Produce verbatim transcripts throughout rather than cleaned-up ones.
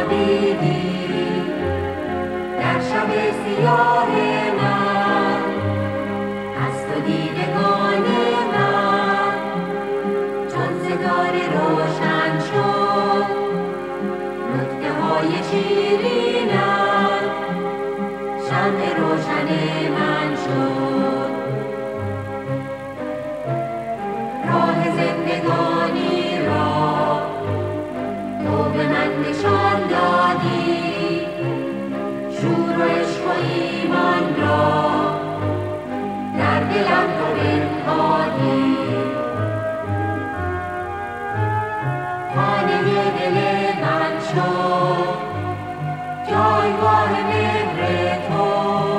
خوابیدی در شب سیاه من، از تو دیدگان من چون ستاره روشن شد، نکته های شیرینت شمع روشن من شد. راه زندگانی را تو به من نشان دادی، شور و عشق و ایمان را در دلم تو بنهادی. خانه دل من شد جایگاه مهر تو،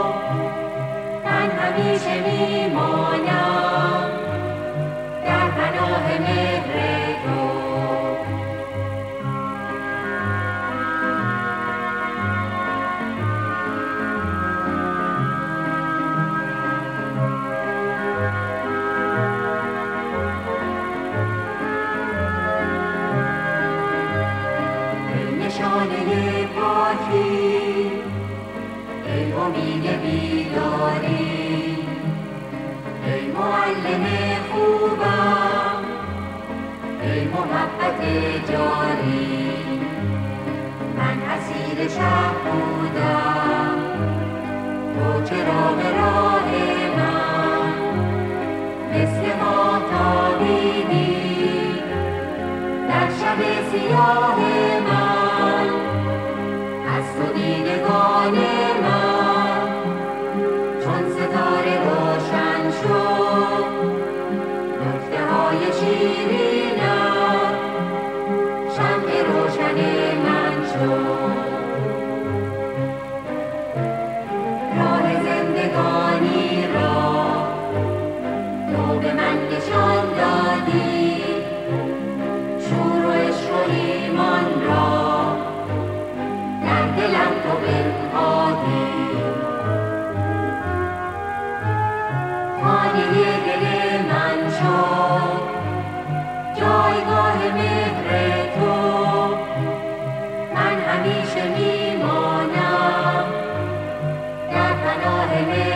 من همیشه میمانم در پناه مهر تو. ای نشانه پاکی، ای امید بیداری، ای معلم خوبم، ای محبت جاری. من اسیر شب بودم، تو چراغ راه من، مثل ماهتابیدی در شب سیاه من، از تو دیدگان من چون ستاره روشن شد، نکته های شیرینت شمع روشن من شد. راه زندگانی را تو به من نشان دادی، شور و عشق و ایمان را در دلم تو بنهادی. خانه دل من شد جایگاه مهر تو، من همیشه میمانم در پناه مهر